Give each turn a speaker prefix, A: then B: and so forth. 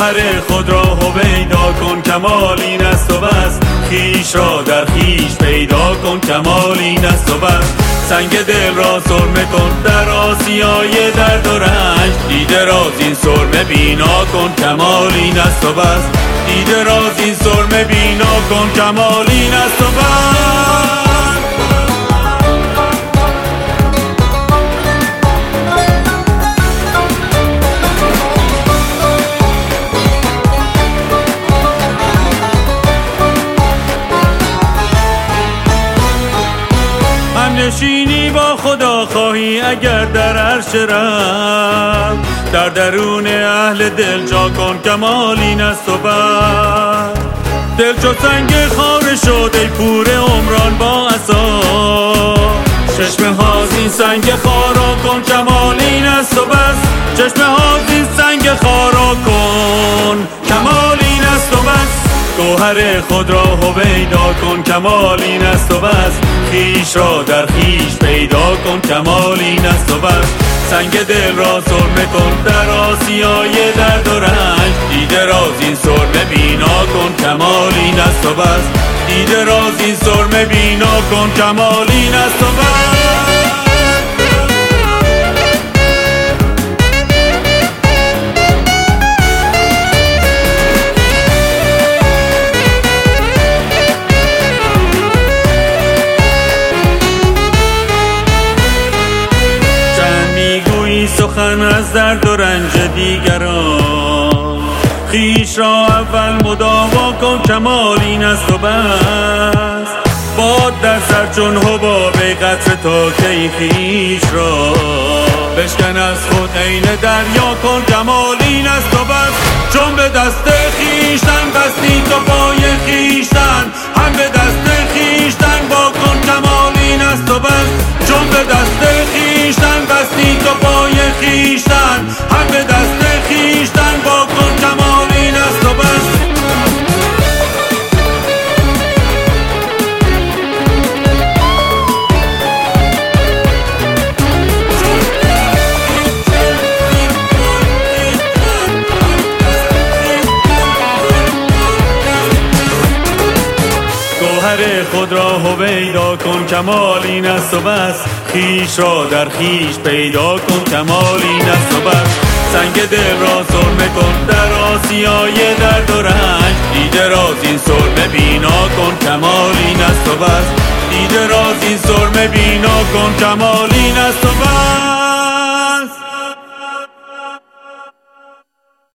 A: گوهر خود را هویدا کن، کمال این است و بس. خویش را در خویش پیدا کن، کمال این است و بس. سنگ دل را سرمه کن در آسیای درد و رنج، دیده راز این سرمه بینا کن، کمال این است و بس. دیده راز این سرمه بینا کن، کمال این است و بس. نشینی با خدا خواهی اگر در عرش رب، در درون اهل دل جا کن، کمال این است و بس. دل چو سنگ خاره شد ای پور عمران با عصا، چشمه ها زین سنگ خارا کن، کمال این است و بس. چشمه ها زین سنگ خارا کن، کمال این است و بس. گوهر خود را هویدا کن، کمال این است و بس. خویش را در خویش پیدا کن، کمال این است و بس. سنگ دل را سرمه کن در آسیای درد و رنج، دیده راز این سرمه بینا کن، کمال این است و بس. دیده راز این سرمه بینا کن، کمال این است و بس. سخن از درد و رنج دیگران، خویش را اول مداوا کن، کمال این است و بس. باد در سر چون حباب قطره تا کی خویش را بشکن از خود عین دریا کن، کمال این است و بس. چون به دست خویشتن بستی تو پای خویشتن، هم به دست خویشتن با کن، کمال این است و بس. چون به دست خویشتن بستی تو پای خویشتن، هم به دست خویشتن با کن، کمال این است و بس. گوهر خود را هویدا کن، کمال این است و بس. خویش را در خویش پیدا کن، کمال این است و بس. سنگ دل را سرمه کن در آسیای درد و رنج، دیده راز این سرمه بینا کن، کمال این است و بس. دیده راز این سرمه بینا کن، کمال این است و بس.